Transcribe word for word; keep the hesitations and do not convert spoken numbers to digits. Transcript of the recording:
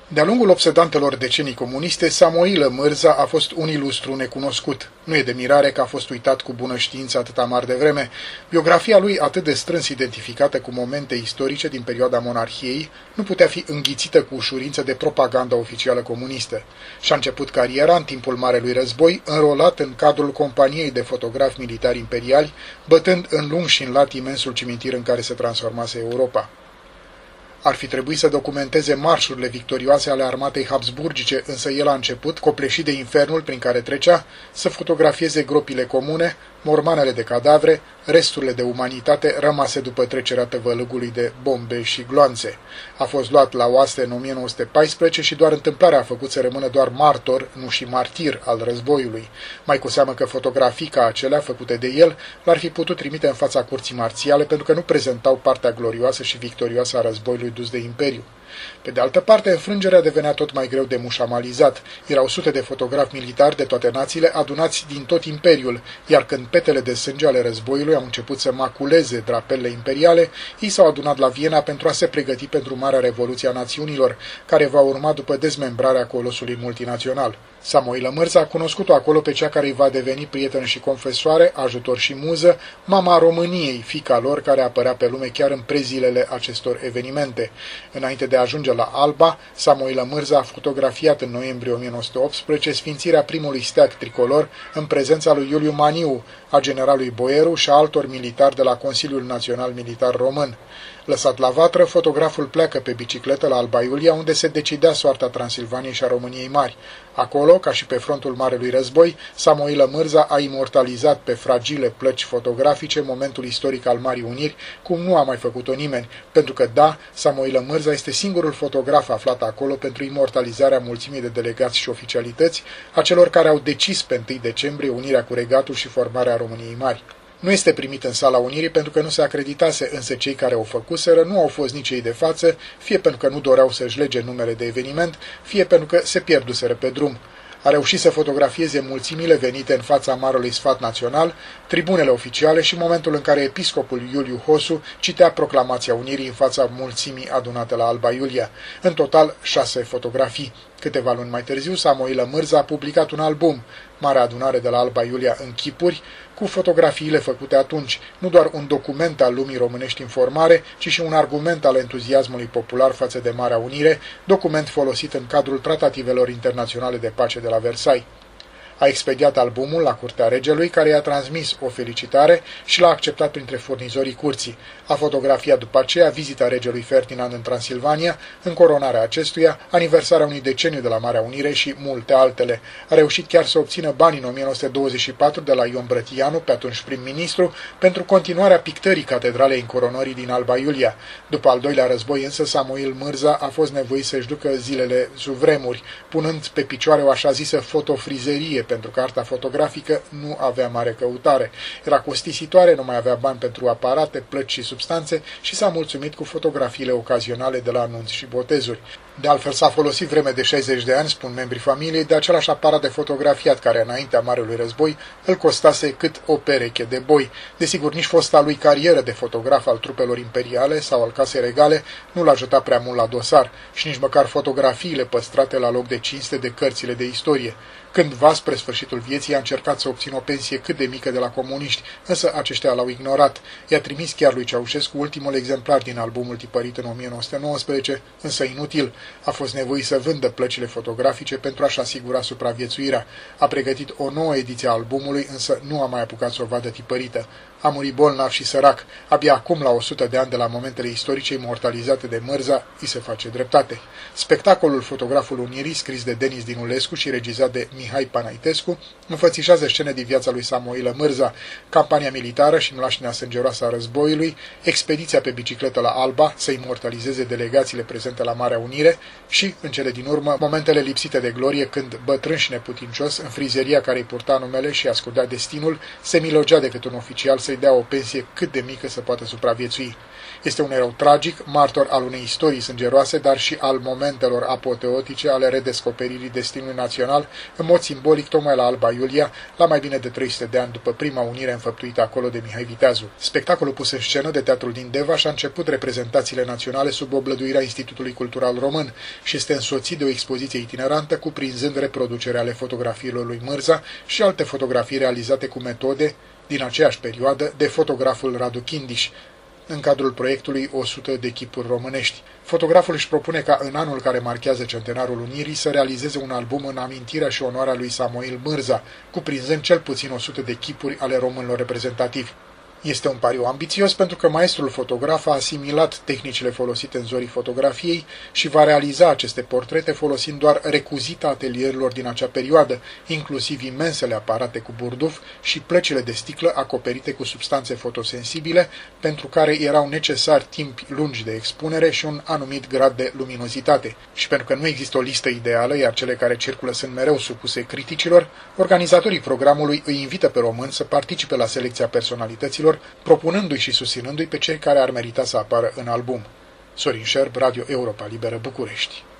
De-a lungul obsedantelor decenii comuniste, Samoilă Mârza a fost un ilustru necunoscut. Nu e de mirare că a fost uitat cu bună știință atâta mare de vreme. Biografia lui, atât de strâns identificată cu momente istorice din perioada monarhiei, nu putea fi înghițită cu ușurință de propaganda oficială comunistă. Și-a început cariera în timpul Marelui Război, înrolat în cadrul companiei de fotografi militari imperiali, bătând în lung și în lat imensul cimitir în care se transformase Europa. Ar fi trebuit să documenteze marșurile victorioase ale armatei habsburgice, însă el a început, copleșit de infernul prin care trecea, să fotografieze gropile comune, mormanele de cadavre, resturile de umanitate rămase după trecerea tăvălâgului de bombe și gloanțe. A fost luat la oaste în o mie nouă sute paisprezece și doar întâmplarea a făcut să rămână doar martor, nu și martir al războiului. Mai cu seamă că fotografii ca acelea făcute de el l-ar fi putut trimite în fața curții marțiale pentru că nu prezentau partea glorioasă și victorioasă a războiului dus de imperiu. Pe de altă parte, înfrângerea devenea tot mai greu de mușamalizat. Erau sute de fotografi militari de toate națiile adunați din tot imperiul, iar când petele de sânge ale războiului au început să maculeze drapelele imperiale, ei s-au adunat la Viena pentru a se pregăti pentru Marea Revoluție a Națiunilor, care va urma după dezmembrarea colosului multinațional. Samoilă Mârza a cunoscut-o acolo pe cea care îi va deveni prietenă și confesoare, ajutor și muză, mama României, fiica lor care apărea pe lume chiar în prezilele acestor evenimente. Înainte de a ajunge la Alba, Samoilă Mârza a fotografiat în noiembrie o mie nouă sute optsprezece sfințirea primului steag tricolor în prezența lui Iuliu Maniu, a generalului Boieru și a altor militari de la Consiliul Național Militar Român. Lăsat la vatră, fotograful pleacă pe bicicletă la Alba Iulia, unde se decidea soarta Transilvaniei și a României Mari. Acolo, ca și pe frontul Marelui Război, Samoilă Mârza a imortalizat pe fragile plăci fotografice momentul istoric al Marii Uniri, cum nu a mai făcut-o nimeni, pentru că, da, Samoilă Mârza este singurul fotograf aflat acolo pentru imortalizarea mulțimii de delegați și oficialități, a celor care au decis pe întâi decembrie unirea cu regatul și formarea României Mari. Nu este primit în Sala Unirii pentru că nu se acreditase, însă cei care o făcuseră nu au fost nici ei de față, fie pentru că nu doreau să-și lege numele de eveniment, fie pentru că se pierduseră pe drum. A reușit să fotografieze mulțimile venite în fața Marelui Sfat Național, tribunele oficiale și momentul în care episcopul Iuliu Hosu citea proclamația Unirii în fața mulțimii adunate la Alba Iulia. În total, șase fotografii. Câteva luni mai târziu, Samoilă Mârza a publicat un album, Marea Adunare de la Alba Iulia în chipuri, cu fotografiile făcute atunci, nu doar un document al lumii românești în formare, ci și un argument al entuziasmului popular față de Marea Unire, document folosit în cadrul tratativelor internaționale de pace de la Versailles. A expediat albumul la curtea regelui, care i-a transmis o felicitare și l-a acceptat printre furnizorii curții. A fotografiat după aceea vizita regelui Ferdinand în Transilvania, încoronarea acestuia, aniversarea unui deceniu de la Marea Unire și multe altele. A reușit chiar să obțină bani în o mie nouă sute douăzeci și patru de la Ion Brătianu, pe atunci prim-ministru, pentru continuarea pictării catedralei încoronării din Alba Iulia. După al doilea război însă, Samoil Mârza a fost nevoit să-și ducă zilele sub vremuri, punând pe picioare o așa zisă fotofrizerie, pentru că arta fotografică nu avea mare căutare. Era costisitoare, nu mai avea bani pentru aparate, plăci și substanțe și s-a mulțumit cu fotografiile ocazionale de la anunți și botezuri. De altfel s-a folosit vreme de șaizeci de ani, spun membrii familiei, de același aparat de fotografiat care înaintea Marelui Război îl costase cât o pereche de boi. Desigur, nici fosta lui carieră de fotograf al trupelor imperiale sau al casei regale nu l-a ajutat prea mult la dosar și nici măcar fotografiile păstrate la loc de cinste de cărțile de istorie. Cândva, spre sfârșitul vieții, a încercat să obțină o pensie cât de mică de la comuniști, însă aceștia l-au ignorat. I-a trimis chiar lui Ceaușescu ultimul exemplar din albumul tipărit în o mie nouă sute nouăsprezece, însă inutil. A fost nevoit să vândă plăcile fotografice pentru a-și asigura supraviețuirea. A pregătit o nouă ediție a albumului, însă nu a mai apucat să o vadă tipărită. A murit bolnav și sărac. Abia acum, la o sută de ani de la momentele istorice imortalizate de Mârza, îi se face dreptate. Spectacolul Fotograful Unirii, scris de Denis Dinulescu și regizat de Mihai Panaitescu, înfățișează scene din viața lui Samoilă Mârza, campania militară și mlaștina sângeroasă a războiului, expediția pe bicicletă la Alba, să imortalizeze delegațiile prezente la Marea Unire și, în cele din urmă, momentele lipsite de glorie când, bătrân și neputincios, în frizeria care îi purta numele și ascundea destinul, se milogea decât un oficial să-i dea o pensie cât de mică să poată supraviețui. Este un erou tragic, martor al unei istorii sângeroase, dar și al momentelor apoteotice ale redescoperirii destinului național, în mod simbolic tocmai la Alba Iulia, la mai bine de trei sute de ani după prima unire înfăptuită acolo de Mihai Viteazu. Spectacolul pus în scenă de Teatrul din Deva și-a început reprezentațiile naționale sub oblăduirea Institutului Cultural Român și este însoțit de o expoziție itinerantă cuprinzând reproducere ale fotografiilor lui Mârza și alte fotografii realizate cu metode din aceeași perioadă de fotograful Radu Chindiș, în cadrul proiectului o sută de chipuri românești. Fotograful își propune ca în anul care marchează centenarul Unirii să realizeze un album în amintirea și onoarea lui Samoil Mârza, cuprinzând cel puțin o sută de chipuri ale românilor reprezentativi. Este un pariu ambițios pentru că maestrul fotograf a asimilat tehnicile folosite în zorii fotografiei și va realiza aceste portrete folosind doar recuzita atelierilor din acea perioadă, inclusiv imensele aparate cu burduf și plăcile de sticlă acoperite cu substanțe fotosensibile, pentru care erau necesari timpi lungi de expunere și un anumit grad de luminozitate. Și pentru că nu există o listă ideală, iar cele care circulă sunt mereu supuse criticilor, organizatorii programului îi invită pe români să participe la selecția personalităților, propunându-i și susținându-i pe cei care ar merita să apară în album. Sorin Șerb, Radio Europa Liberă, București.